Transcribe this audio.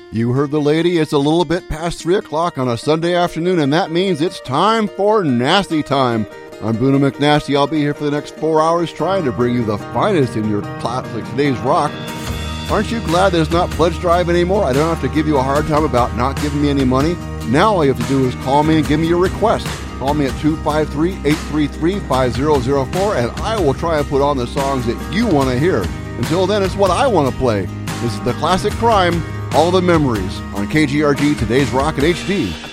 You heard the lady. It's a little bit past 3 o'clock on a Sunday afternoon, and that means it's time for Nasty Time. I'm Boona McNasty. I'll be here for the next 4 hours trying to bring you the finest in your classic today's rock. Aren't you glad there's not Pledge Drive anymore? I don't have to give you a hard time about not giving me any money. Now all you have to do is call me and give me your request. Call me at 253-833-5004, and I will try and put on the songs that you want to hear. Until then, it's what I want to play. This is the classic crime, All the Memories, on KGRG, Today's Rock in HD.